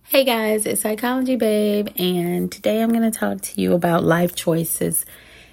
Hey guys, it's Psychology Babe, and today I'm going to talk to you about life choices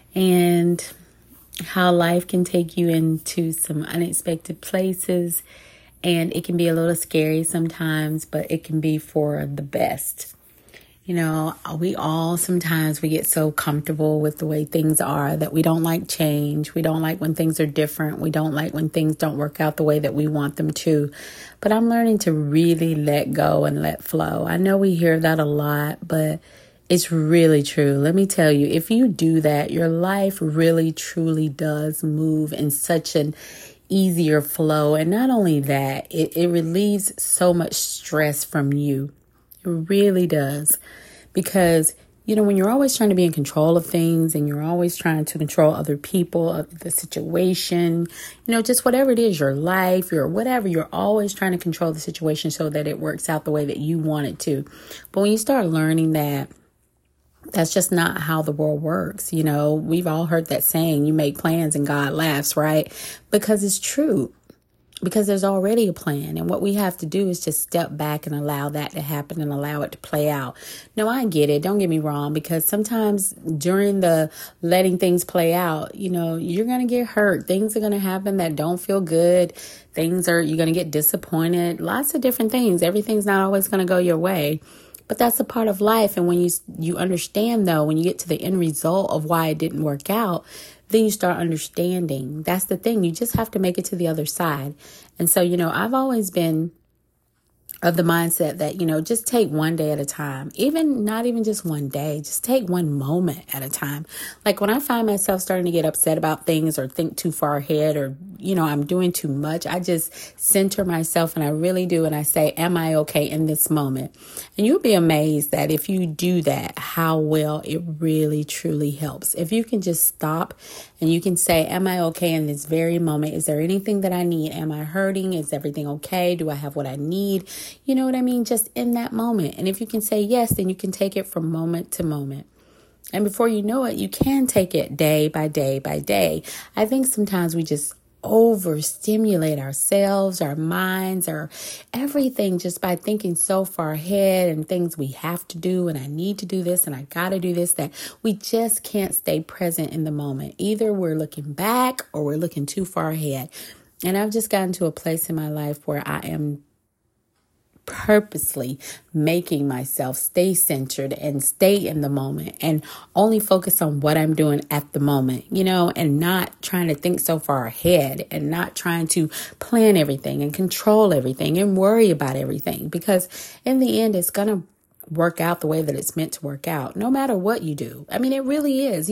and how life can take you into some unexpected places, and it can be a little scary sometimes, but it can be for the best. You know, sometimes we get so comfortable with the way things are that we don't like change. We don't like when things are different. We don't like when things don't work out the way that we want them to. But I'm learning to really let go and let flow. I know we hear that a lot, but it's really true. Let me tell you, if you do that, your life really, truly does move in such an easier flow. And not only that, it relieves so much stress from you. It really does. Because, when you're always trying to be in control of things and you're always trying to control other people, the situation, just whatever it is, your life, your whatever, you're always trying to control the situation so that it works out the way that you want it to. But when you start learning that that's just not how the world works, we've all heard that saying, you make plans and God laughs, right? Because it's true. Because there's already a plan, and what we have to do is just step back and allow that to happen and allow it to play out. No, I get it. Don't get me wrong, because sometimes during the letting things play out, you're going to get hurt. Things are going to happen that don't feel good. You're going to get disappointed. Lots of different things. Everything's not always going to go your way. But that's a part of life. And when you understand, though, when you get to the end result of why it didn't work out, then you start understanding. That's the thing. You just have to make it to the other side. And so, I've always been of the mindset that, just take one day at a time, not even just one day, just take one moment at a time. Like when I find myself starting to get upset about things or think too far ahead or, I'm doing too much, I just center myself and I really do. And I say, am I okay in this moment? And you'll be amazed that if you do that, how well it really, truly helps. If you can just stop and you can say, am I okay in this very moment? Is there anything that I need? Am I hurting? Is everything okay? Do I have what I need? You know what I mean? Just in that moment. And if you can say yes, then you can take it from moment to moment. And before you know it, you can take it day by day by day. I think sometimes we just overstimulate ourselves, our minds, our everything just by thinking so far ahead and things we have to do. And I need to do this and I got to do this, that we just can't stay present in the moment. Either we're looking back or we're looking too far ahead. And I've just gotten to a place in my life where I am purposely making myself stay centered and stay in the moment and only focus on what I'm doing at the moment, and not trying to think so far ahead and not trying to plan everything and control everything and worry about everything, because in the end, it's going to work out the way that it's meant to work out, no matter what you do. I mean, it really is,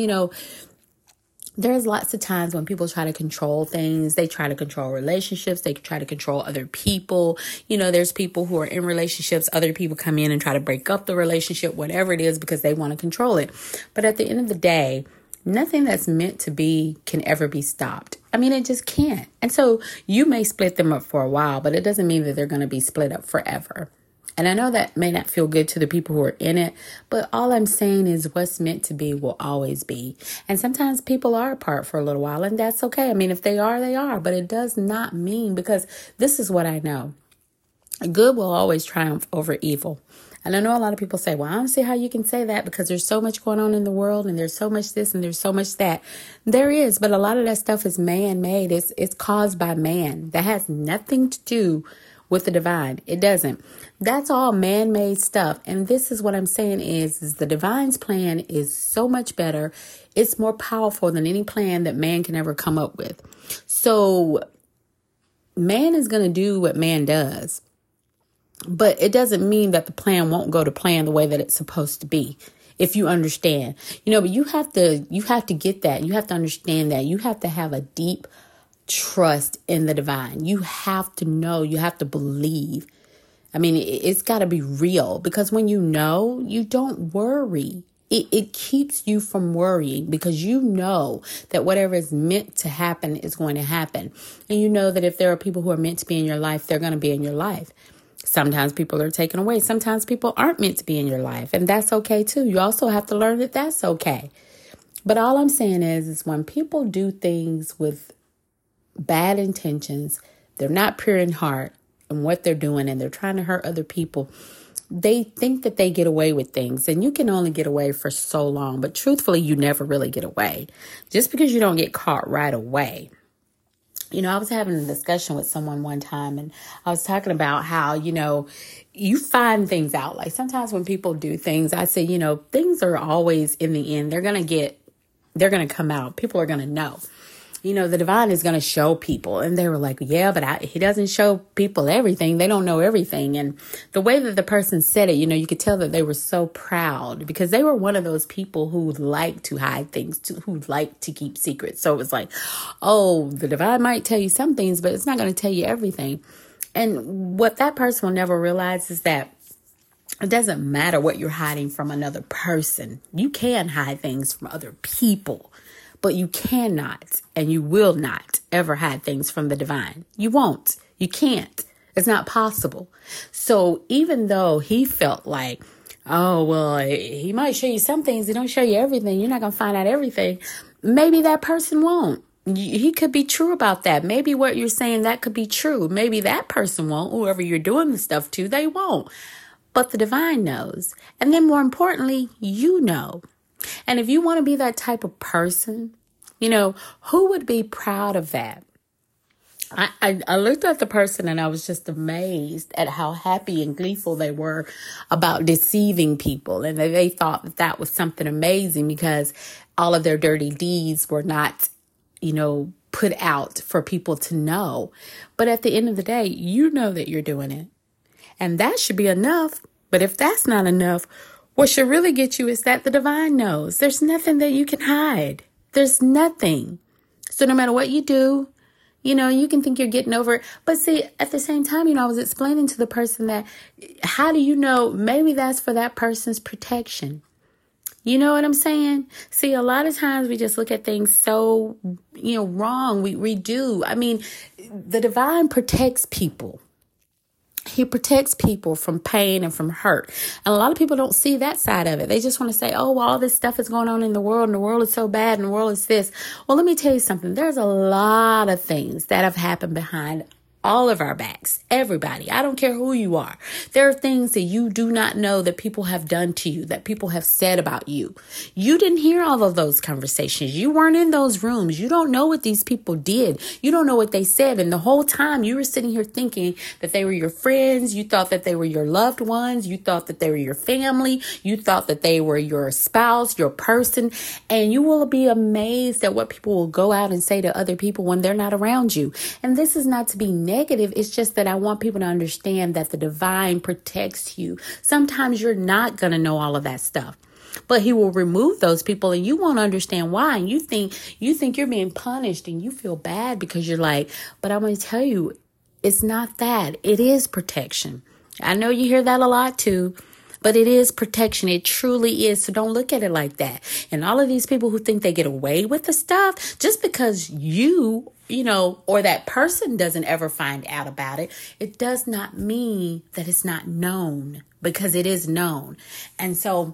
There's lots of times when people try to control things. They try to control relationships. They try to control other people. There's people who are in relationships. Other people come in and try to break up the relationship, whatever it is, because they want to control it. But at the end of the day, nothing that's meant to be can ever be stopped. I mean, it just can't. And so you may split them up for a while, but it doesn't mean that they're going to be split up forever. And I know that may not feel good to the people who are in it, but all I'm saying is what's meant to be will always be. And sometimes people are apart for a little while, and that's okay. I mean, if they are, they are. But it does not mean, because this is what I know. Good will always triumph over evil. And I know a lot of people say, well, I don't see how you can say that because there's so much going on in the world and there's so much this and there's so much that. There is, but a lot of that stuff is man-made. It's caused by man. That has nothing to do with the divine. It doesn't. That's all man-made stuff. And this is what I'm saying is the divine's plan is so much better. It's more powerful than any plan that man can ever come up with. So man is going to do what man does. But it doesn't mean that the plan won't go to plan the way that it's supposed to be. If you understand, but you have to get that. You have to understand that. You have to have a deep trust in the divine. You have to know, you have to believe. I mean, it's got to be real, because when you know, you don't worry. It keeps you from worrying, because you know that whatever is meant to happen is going to happen. And you know that if there are people who are meant to be in your life, they're going to be in your life. Sometimes people are taken away. Sometimes people aren't meant to be in your life. And that's okay too. You also have to learn that that's okay. But all I'm saying is when people do things with bad intentions, they're not pure in heart in what they're doing, and they're trying to hurt other people, they think that they get away with things, and you can only get away for so long. But truthfully, you never really get away just because you don't get caught right away. I was having a discussion with someone one time, and I was talking about how, you find things out. Like sometimes when people do things, I say, things are always in the end, they're going to come out. People are going to know. The divine is going to show people. And they were like, yeah, but he doesn't show people everything. They don't know everything. And the way that the person said it, you could tell that they were so proud because they were one of those people who like to hide things, who like to keep secrets. So it was like, oh, the divine might tell you some things, but it's not going to tell you everything. And what that person will never realize is that it doesn't matter what you're hiding from another person. You can hide things from other people. But you cannot and you will not ever hide things from the divine. You won't. You can't. It's not possible. So even though he felt like, oh, well, he might show you some things. He don't show you everything. You're not going to find out everything. Maybe that person won't. He could be true about that. Maybe what you're saying, that could be true. Maybe that person won't. Whoever you're doing the stuff to, they won't. But the divine knows. And then more importantly, you know. And if you want to be that type of person, who would be proud of that? I looked at the person and I was just amazed at how happy and gleeful they were about deceiving people. And they thought that was something amazing because all of their dirty deeds were not, put out for people to know. But at the end of the day, you know that you're doing it. And that should be enough. But if that's not enough, what should really get you is that the divine knows. There's nothing that you can hide. There's nothing. So no matter what you do, you can think you're getting over it. But see, at the same time, I was explaining to the person that how do you know maybe that's for that person's protection? You know what I'm saying? See, a lot of times we just look at things so, wrong. We do. I mean, the divine protects people. He protects people from pain and from hurt. And a lot of people don't see that side of it. They just want to say, oh, well, all this stuff is going on in the world and the world is so bad and the world is this. Well, let me tell you something. There's a lot of things that have happened behind all of our backs, everybody. I don't care who you are. There are things that you do not know that people have done to you, that people have said about you. You didn't hear all of those conversations. You weren't in those rooms. You don't know what these people did. You don't know what they said. And the whole time you were sitting here thinking that they were your friends. You thought that they were your loved ones. You thought that they were your family. You thought that they were your spouse, your person. And you will be amazed at what people will go out and say to other people when they're not around you. And this is not to be negative. It's just that I want people to understand that the divine protects you. Sometimes you're not going to know all of that stuff, but he will remove those people and you won't understand why. And you think you're being punished and you feel bad because you're like, but I'm going to tell you, it's not that. It is protection. I know you hear that a lot too, but it is protection. It truly is. So don't look at it like that. And all of these people who think they get away with the stuff, just because you or that person doesn't ever find out about it, it does not mean that it's not known, because it is known. And so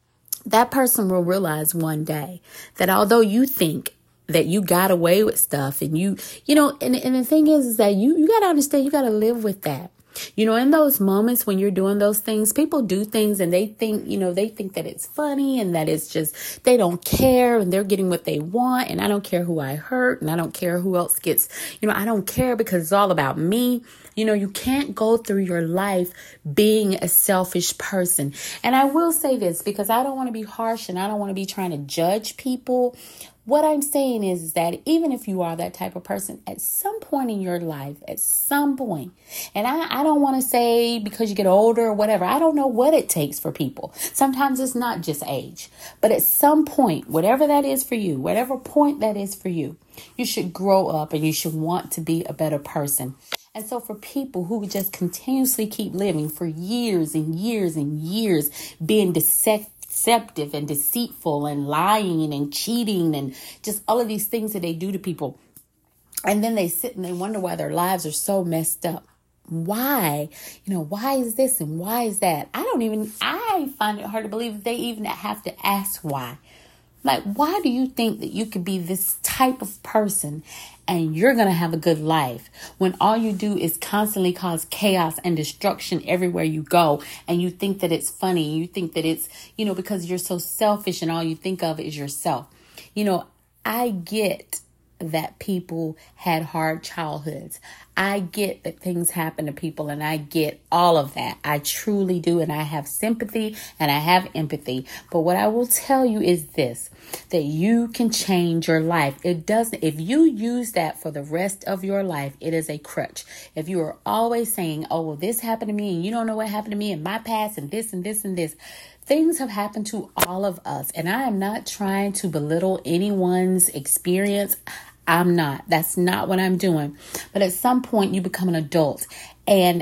that person will realize one day that although you think that you got away with stuff and and the thing is that you got to understand, you got to live with that. In those moments when you're doing those things, people do things and they think that it's funny and that it's just, they don't care and they're getting what they want. And I don't care who I hurt and I don't care who else gets, I don't care because it's all about me. You can't go through your life being a selfish person. And I will say this because I don't want to be harsh and I don't want to be trying to judge people. What I'm saying is that even if you are that type of person, at some point in your life, at some point, and I don't want to say because you get older or whatever, I don't know what it takes for people. Sometimes it's not just age, but at some point, whatever that is for you, whatever point that is for you, you should grow up and you should want to be a better person. And so for people who just continuously keep living for years and years and years, being deceptive and deceitful and lying and cheating and just all of these things that they do to people. And then they sit and they wonder why their lives are so messed up. Why? Why is this and why is that? I find it hard to believe they even have to ask why. Like, why do you think that you could be this type of person and you're going to have a good life when all you do is constantly cause chaos and destruction everywhere you go? And you think that it's funny. You think that it's, because you're so selfish and all you think of is yourself. I get that people had hard childhoods. I get that things happen to people, and I get all of that. I truly do. And I have sympathy and I have empathy. But what I will tell you is this, that you can change your life. If you use that for the rest of your life, it is a crutch. If you are always saying, oh, well, this happened to me and you don't know what happened to me in my past and this and this and this. Things have happened to all of us. And I am not trying to belittle anyone's experience. I'm not. That's not what I'm doing. But at some point you become an adult, and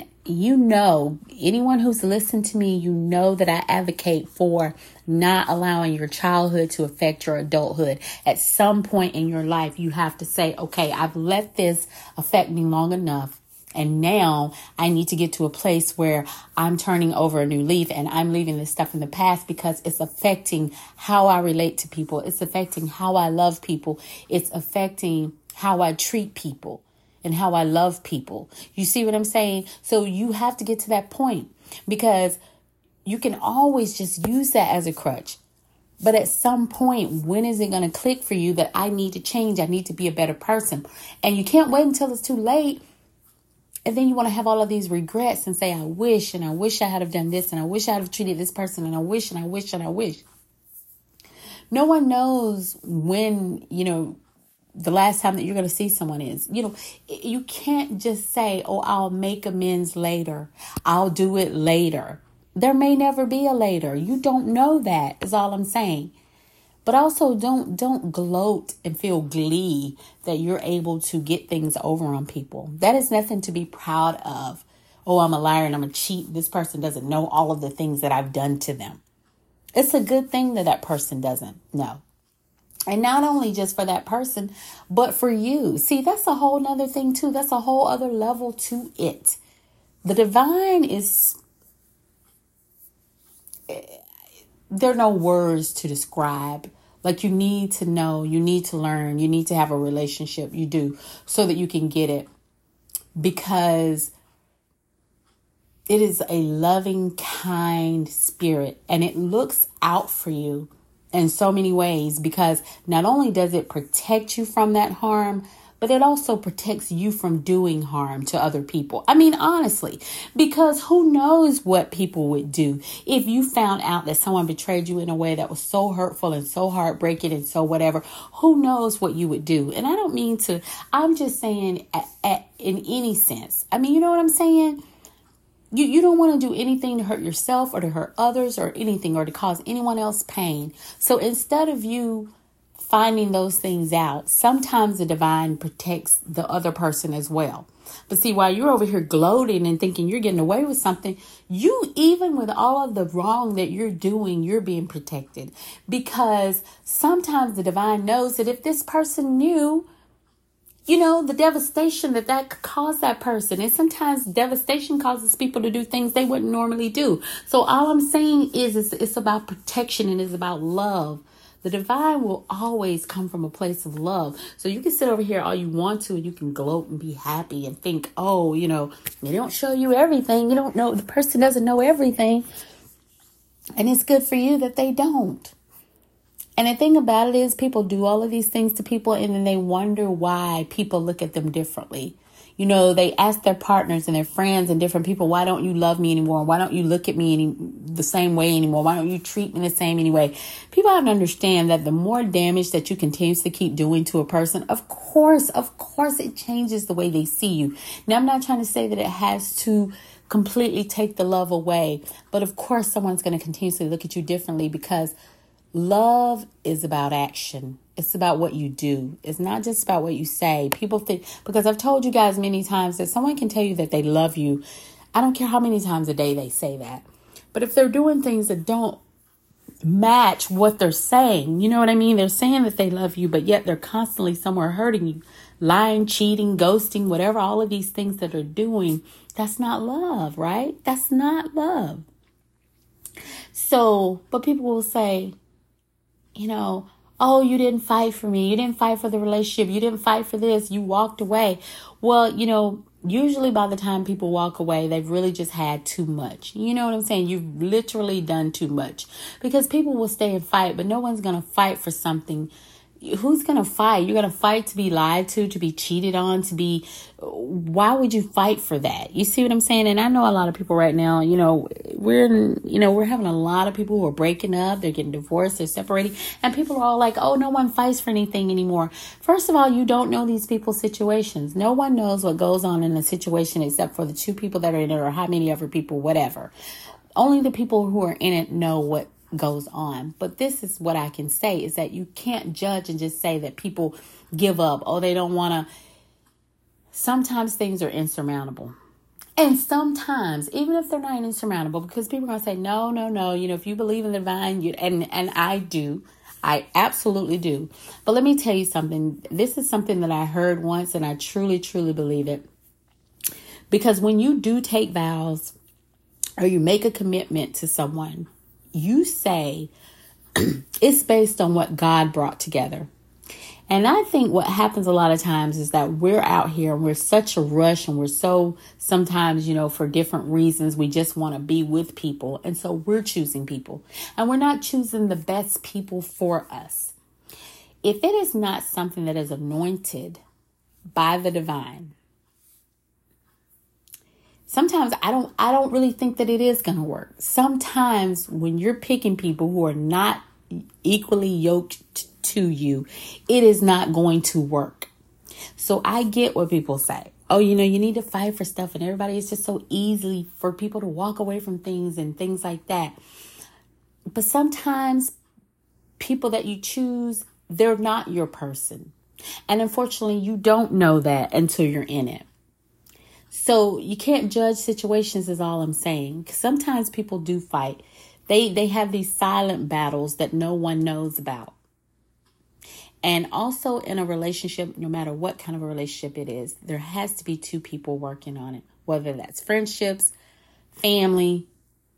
anyone who's listened to me, that I advocate for not allowing your childhood to affect your adulthood. At some point in your life, you have to say, okay, I've let this affect me long enough. And now I need to get to a place where I'm turning over a new leaf and I'm leaving this stuff in the past because it's affecting how I relate to people. It's affecting how I love people. It's affecting how I treat people and how I love people. You see what I'm saying? So you have to get to that point, because you can always just use that as a crutch. But at some point, when is it going to click for you that I need to change? I need to be a better person. And you can't wait until it's too late. And then you want to have all of these regrets and say, I wish I had have done this, and I wish I had have treated this person, and I wish and I wish and I wish. No one knows when, the last time that you're going to see someone is. You can't just say, oh, I'll make amends later. I'll do it later. There may never be a later. You don't know that, is all I'm saying. But also don't gloat and feel glee that you're able to get things over on people. That is nothing to be proud of. Oh, I'm a liar and I'm a cheat. This person doesn't know all of the things that I've done to them. It's a good thing that person doesn't know. And not only just for that person, but for you. See, that's a whole nother thing too. That's a whole other level to it. The divine there are no words to describe. Like, you need to know, you need to learn, you need to have a relationship. You do, so that you can get it, because it is a loving, kind spirit, and it looks out for you in so many ways, because not only does it protect you from that harm, but it also protects you from doing harm to other people. I mean, honestly, because who knows what people would do if you found out that someone betrayed you in a way that was so hurtful and so heartbreaking and so whatever. Who knows what you would do? And I don't mean to, I'm just saying in any sense. I mean, you know what I'm saying? You don't want to do anything to hurt yourself or to hurt others or anything, or to cause anyone else pain. So instead of you finding those things out, sometimes the divine protects the other person as well. But see, while you're over here gloating and thinking you're getting away with something, even with all of the wrong that you're doing, you're being protected. Because sometimes the divine knows that if this person knew, the devastation that could cause that person. And sometimes devastation causes people to do things they wouldn't normally do. So all I'm saying is it's about protection, and it's about love. The divine will always come from a place of love. So you can sit over here all you want to, and you can gloat and be happy and think, oh, they don't show you everything. You don't know, the person doesn't know everything. And it's good for you that they don't. And the thing about it is, people do all of these things to people, and then they wonder why people look at them differently. They ask their partners and their friends and different people, why don't you love me anymore? Why don't you look at me the same way anymore? Why don't you treat me the same anyway? People have to understand that the more damage that you continuously keep doing to a person, of course, it changes the way they see you. Now, I'm not trying to say that it has to completely take the love away, but of course, someone's going to continuously look at you differently, because love is about action. It's about what you do. It's not just about what you say. People think, because I've told you guys many times that someone can tell you that they love you. I don't care how many times a day they say that. But if they're doing things that don't match what they're saying, you know what I mean? They're saying that they love you, but yet they're constantly somewhere hurting you, lying, cheating, ghosting, whatever, all of these things that they're doing. That's not love, right? That's not love. So, but people will say, Oh, you didn't fight for me. You didn't fight for the relationship. You didn't fight for this. You walked away. Well, usually by the time people walk away, they've really just had too much. You know what I'm saying? You've literally done too much, because people will stay and fight, but no one's going to fight for something. Who's going to fight? You're going to fight to be lied to be cheated on, why would you fight for that? You see what I'm saying? And I know a lot of people right now, we're having a lot of people who are breaking up, they're getting divorced, they're separating, and people are all like, oh, no one fights for anything anymore. First of all, you don't know these people's situations. No one knows what goes on in a situation except for the two people that are in it, or how many other people, whatever. Only the people who are in it know what goes on. But this is what I can say, is that you can't judge and just say that people give up. Oh, they don't want to. Sometimes things are insurmountable. And sometimes, even if they're not insurmountable, because people are going to say, no, if you believe in the divine, and I do. I absolutely do. But let me tell you something. This is something that I heard once, and I truly, truly believe it. Because when you do take vows, or you make a commitment to someone, you say it's based on what God brought together. And I think what happens a lot of times is that we're out here and we're such a rush, and we're so sometimes, for different reasons, we just want to be with people. And so we're choosing people, and we're not choosing the best people for us. If it is not something that is anointed by the divine, sometimes I don't really think that it is going to work. Sometimes when you're picking people who are not equally yoked to you, it is not going to work. So I get what people say. Oh, you need to fight for stuff, and everybody, is just so easy for people to walk away from things and things like that. But sometimes people that you choose, they're not your person. And unfortunately, you don't know that until you're in it. So you can't judge situations, is all I'm saying. Sometimes people do fight. They have these silent battles that no one knows about. And also in a relationship, no matter what kind of a relationship it is, there has to be two people working on it. Whether that's friendships, family,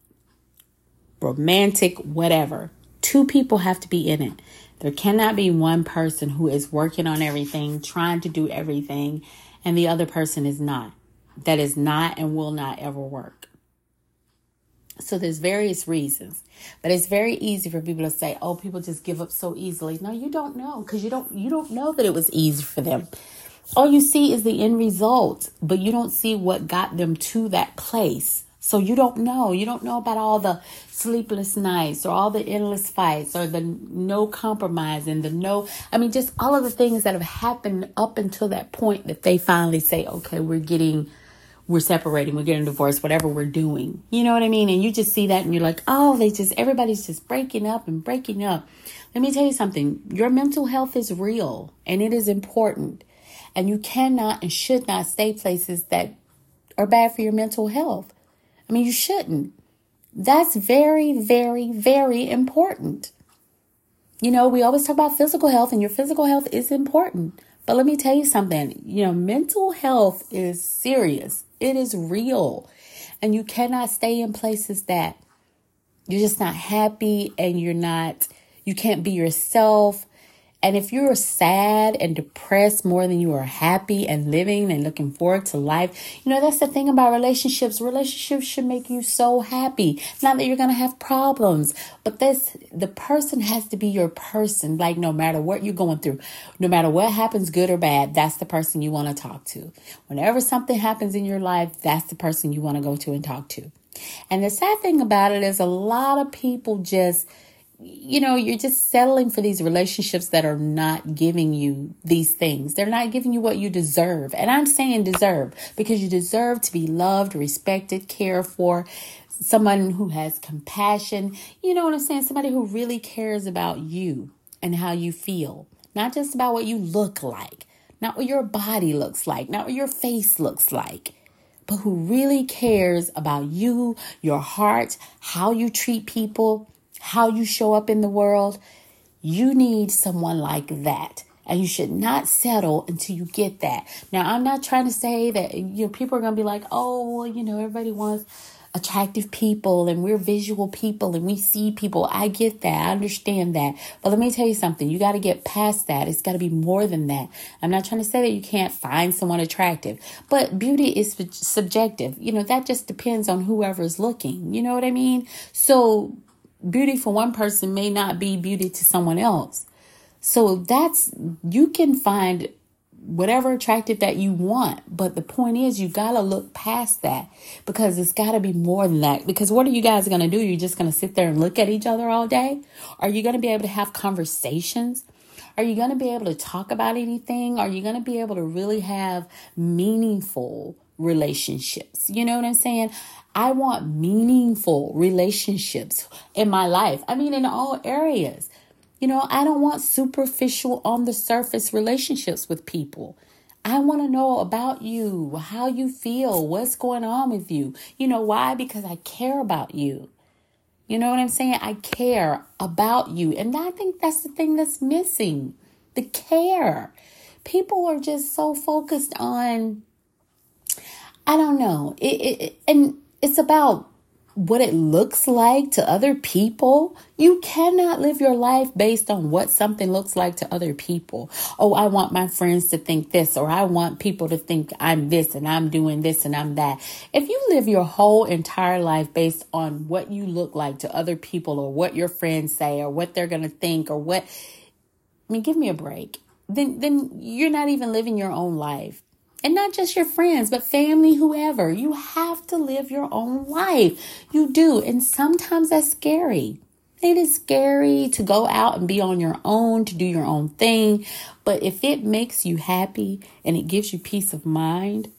romantic, whatever. Two people have to be in it. There cannot be one person who is working on everything, trying to do everything, and the other person is not. That is not and will not ever work. So there's various reasons, but it's very easy for people to say, oh, people just give up so easily. No, you don't know, because you don't know that it was easy for them. All you see is the end result, but you don't see what got them to that place. So you don't know. You don't know about all the sleepless nights, or all the endless fights, or the no compromise, and just all of the things that have happened up until that point that they finally say, okay, we're separating, we're getting divorced, whatever we're doing. You know what I mean? And you just see that and you're like, oh, everybody's just breaking up and breaking up. Let me tell you something. Your mental health is real, and it is important. And you cannot and should not stay places that are bad for your mental health. You shouldn't. That's very, very, very important. We always talk about physical health, and your physical health is important. But let me tell you something. Mental health is serious. It is real. And you cannot stay in places that you're just not happy, and you can't be yourself. And if you're sad and depressed more than you are happy and living and looking forward to life, that's the thing about relationships. Relationships should make you so happy. Not that you're going to have problems, but the person has to be your person. Like, no matter what you're going through, no matter what happens, good or bad, that's the person you want to talk to. Whenever something happens in your life, that's the person you want to go to and talk to. And the sad thing about it is a lot of people just, you're just settling for these relationships that are not giving you these things. They're not giving you what you deserve. And I'm saying deserve, because you deserve to be loved, respected, cared for, someone who has compassion. You know what I'm saying? Somebody who really cares about you and how you feel. Not just about what you look like, not what your body looks like, not what your face looks like, but who really cares about you, your heart, how you treat people, how you show up in the world. You need someone like that. And you should not settle until you get that. Now, I'm not trying to say that, people are going to be like, oh, well, everybody wants attractive people and we're visual people and we see people. I get that. I understand that. But let me tell you something. You got to get past that. It's got to be more than that. I'm not trying to say that you can't find someone attractive, but beauty is subjective. That just depends on whoever's looking. You know what I mean? So beauty for one person may not be beauty to someone else. So you can find whatever attractive that you want. But the point is, you got to look past that, because it's got to be more than that. Because what are you guys going to do? You're just going to sit there and look at each other all day? Are you going to be able to have conversations? Are you going to be able to talk about anything? Are you going to be able to really have meaningful relationships? You know what I'm saying? I want meaningful relationships in my life. I mean, in all areas. I don't want superficial, on the surface relationships with people. I want to know about you, how you feel, what's going on with you. Why? Because I care about you. You know what I'm saying? I care about you. And I think that's the thing that's missing, the care. People are just so focused on, I don't know. And it's about what it looks like to other people. You cannot live your life based on what something looks like to other people. Oh, I want my friends to think this, or I want people to think I'm this and I'm doing this and I'm that. If you live your whole entire life based on what you look like to other people, or what your friends say, or what they're going to think, or give me a break. Then you're not even living your own life. And not just your friends, but family, whoever. You have to live your own life. You do. And sometimes that's scary. It is scary to go out and be on your own, to do your own thing. But if it makes you happy and it gives you peace of mind,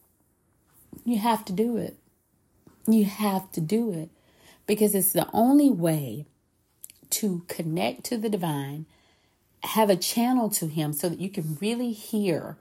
you have to do it. You have to do it. Because it's the only way to connect to the divine, have a channel to him so that you can really hear.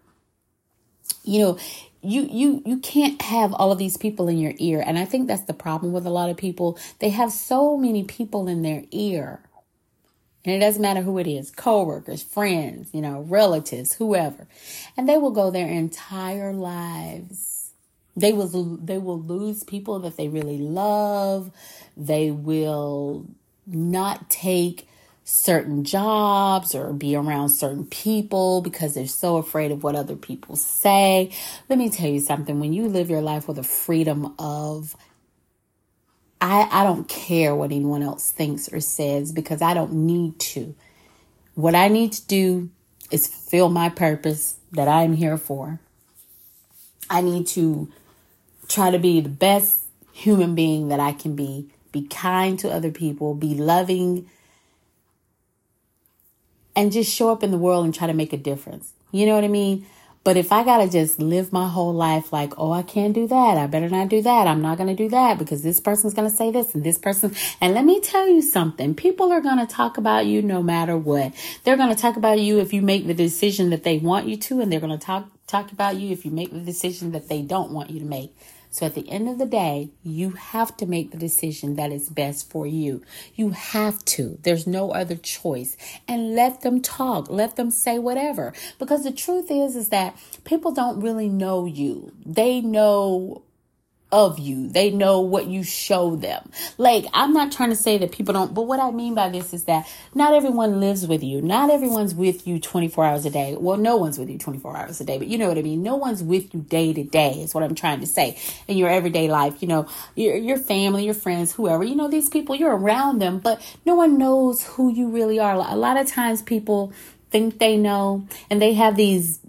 You can't have all of these people in your ear. And I think that's the problem with a lot of people. They have so many people in their ear. And it doesn't matter who it is, coworkers, friends, relatives, whoever. And they will go their entire lives. They will lose people that they really love. They will not take certain jobs or be around certain people because they're so afraid of what other people say. Let me tell you something. When you live your life with a freedom of, I don't care what anyone else thinks or says, because I don't need to. What I need to do is fulfill my purpose that I'm here for. I need to try to be the best human being that I can be kind to other people, be loving, and just show up in the world and try to make a difference. You know what I mean? But if I got to just live my whole life like, oh, I can't do that. I better not do that. I'm not going to do that because this person's going to say this and this person. And let me tell you something. People are going to talk about you no matter what. They're going to talk about you if you make the decision that they want you to. And they're going to talk about you if you make the decision that they don't want you to make. So at the end of the day, you have to make the decision that is best for you. You have to. There's no other choice. And let them talk. Let them say whatever. Because the truth is that people don't really know you. They know of you. They know what you show them. Like, I'm not trying to say that people don't, but what I mean by this is that not everyone lives with you. Not everyone's with you 24 hours a day. Well, no one's with you 24 hours a day, but you know what I mean? No one's with you day to day is what I'm trying to say. In your everyday life, your family, your friends, whoever, these people, you're around them, but no one knows who you really are. A lot of times people think they know, and they have these,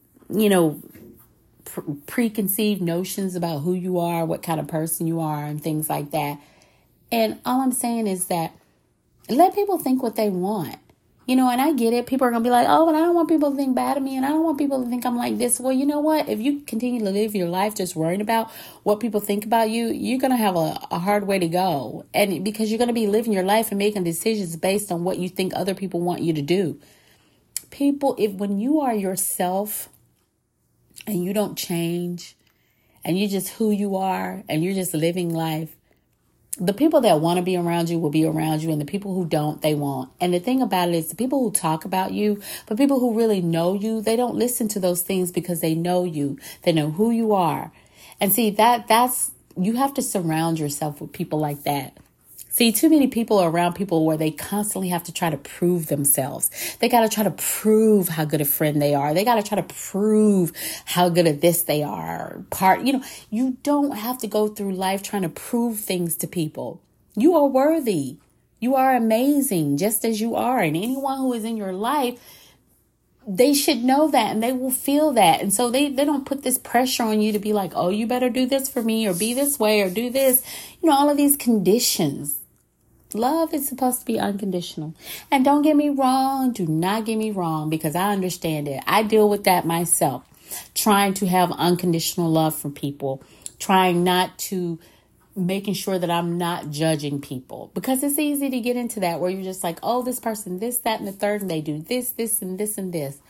preconceived notions about who you are, what kind of person you are, and things like that. And all I'm saying is that let people think what they want. And I get it. People are going to be like, oh, but I don't want people to think bad of me, and I don't want people to think I'm like this. Well, you know what? If you continue to live your life just worrying about what people think about you, you're going to have a hard way to go. And because you're going to be living your life and making decisions based on what you think other people want you to do. When you are yourself, and you don't change, and you're just who you are, and you're just living life, the people that want to be around you will be around you, and the people who don't, they won't. And the thing about it is the people who talk about you, but people who really know you, they don't listen to those things because they know you. They know who you are. And see, that's you have to surround yourself with people like that. See, too many people are around people where they constantly have to try to prove themselves. They got to try to prove how good a friend they are. They got to try to prove how good at this they are. You don't have to go through life trying to prove things to people. You are worthy. You are amazing just as you are. And anyone who is in your life, they should know that and they will feel that. And so they don't put this pressure on you to be like, oh, you better do this for me or be this way or do this. All of these conditions. Love is supposed to be unconditional. And don't get me wrong. Do not get me wrong, because I understand it. I deal with that myself. Trying to have unconditional love for people. Trying not to, making sure that I'm not judging people. Because it's easy to get into that where you're just like, oh, this person, this, that, and the third, and they do this, this, and this, and this.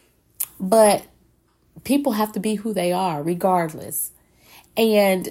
But people have to be who they are regardless. And,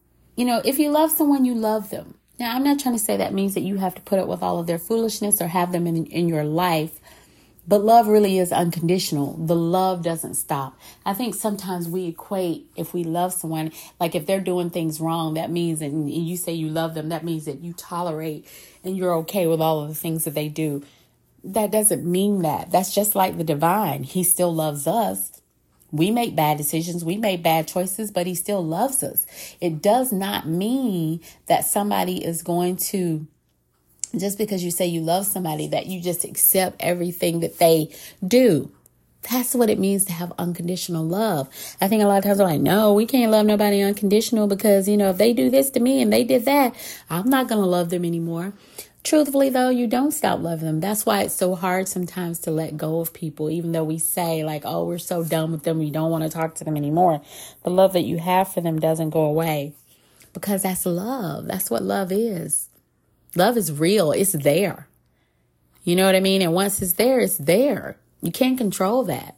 if you love someone, you love them. Now, I'm not trying to say that means that you have to put up with all of their foolishness or have them in your life. But love really is unconditional. The love doesn't stop. I think sometimes we equate, if we love someone, like if they're doing things wrong, that means, and you say you love them, that means that you tolerate and you're okay with all of the things that they do. That doesn't mean that. That's just like the divine. He still loves us. We make bad decisions. We make bad choices, but he still loves us. It does not mean that somebody is going to, just because you say you love somebody, that you just accept everything that they do. That's what it means to have unconditional love. I think a lot of times we're like, no, we can't love nobody unconditional because, if they do this to me and they did that, I'm not going to love them anymore. Truthfully, though, you don't stop loving them. That's why it's so hard sometimes to let go of people, even though we say like, oh, we're so done with them. We don't want to talk to them anymore. The love that you have for them doesn't go away, because that's love. That's what love is. Love is real. It's there. You know what I mean? And once it's there, it's there. You can't control that.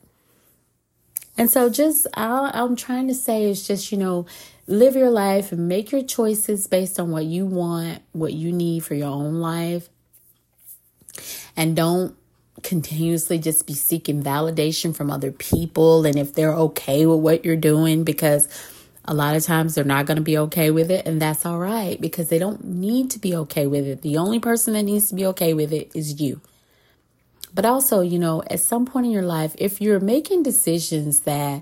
And so all I'm trying to say is just, live your life and make your choices based on what you want, what you need for your own life. And don't continuously just be seeking validation from other people and if they're okay with what you're doing, because a lot of times they're not going to be okay with it. And that's all right, because they don't need to be okay with it. The only person that needs to be okay with it is you. But also, at some point in your life, if you're making decisions that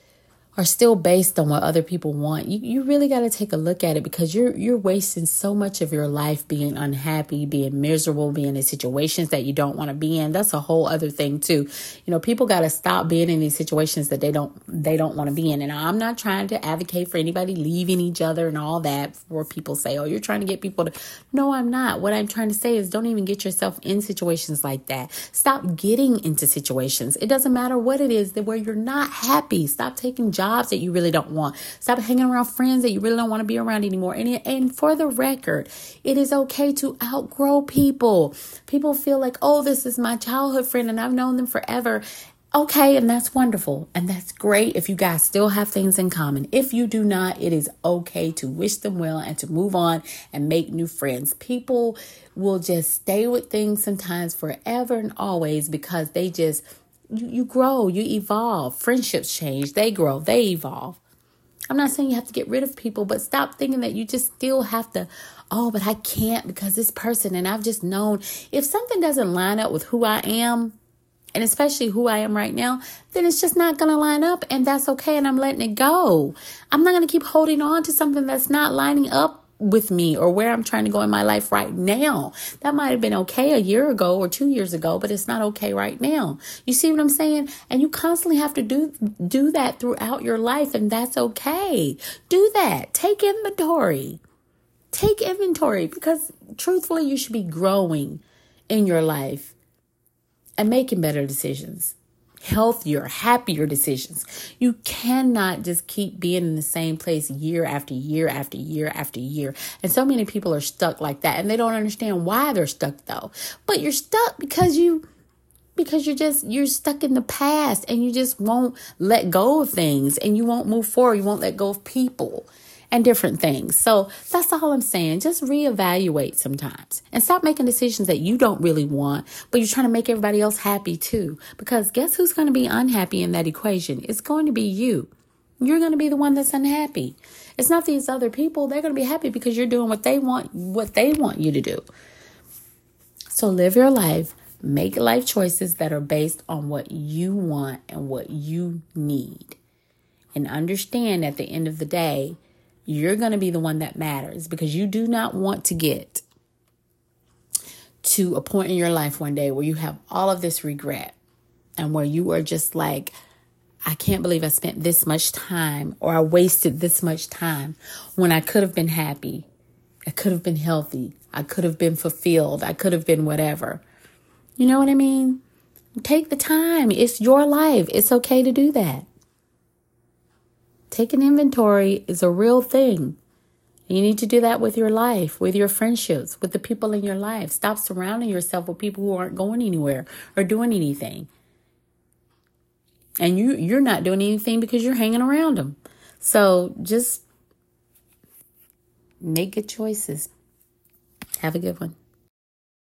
are still based on what other people want, you really got to take a look at it, because you're wasting so much of your life being unhappy, being miserable, being in situations that you don't want to be in. That's a whole other thing too. People got to stop being in these situations that they don't want to be in. And I'm not trying to advocate for anybody leaving each other and all that, where people say, oh, you're trying to get people to. No, I'm not. What I'm trying to say is don't even get yourself in situations like that. Stop getting into situations. It doesn't matter what it is, that where you're not happy. Stop taking jobs that you really don't want. Stop hanging around friends that you really don't want to be around anymore. And for the record, it is okay to outgrow people. People feel like, oh, this is my childhood friend and I've known them forever. Okay, and that's wonderful. And that's great if you guys still have things in common. If you do not, it is okay to wish them well and to move on and make new friends. People will just stay with things sometimes forever and always, because they just you grow, you evolve. Friendships change, they grow, they evolve. I'm not saying you have to get rid of people, but stop thinking that you just still have to, oh, but I can't because this person, and I've just known. If something doesn't line up with who I am, and especially who I am right now, then it's just not going to line up, and that's okay, and I'm letting it go. I'm not going to keep holding on to something that's not lining up with me or where I'm trying to go in my life right now. That might have been okay a year ago or 2 years ago, but it's not okay right now. You see what I'm saying? And you constantly have to do that throughout your life, and that's okay. Do that. Take inventory. Take inventory, because truthfully, you should be growing in your life and making better decisions. Healthier, happier decisions. You cannot just keep being in the same place year after year after year after year. And so many people are stuck like that, and they don't understand why they're stuck though. But you're stuck because you're stuck in the past, and you just won't let go of things, and you won't move forward. You won't let go of people and different things. So that's all I'm saying. Just reevaluate sometimes and stop making decisions that you don't really want, but you're trying to make everybody else happy too. Because guess who's going to be unhappy in that equation? It's going to be you. You're going to be the one that's unhappy. It's not these other people. They're going to be happy because you're doing what they want you to do. So live your life. Make life choices that are based on what you want and what you need. And understand at the end of the day, you're going to be the one that matters, because you do not want to get to a point in your life one day where you have all of this regret and where you are just like, I can't believe I spent this much time, or I wasted this much time when I could have been happy. I could have been healthy. I could have been fulfilled. I could have been whatever. You know what I mean? Take the time. It's your life. It's okay to do that. Take an inventory is a real thing. You need to do that with your life, with your friendships, with the people in your life. Stop surrounding yourself with people who aren't going anywhere or doing anything. And you're not doing anything because you're hanging around them. So just make good choices. Have a good one.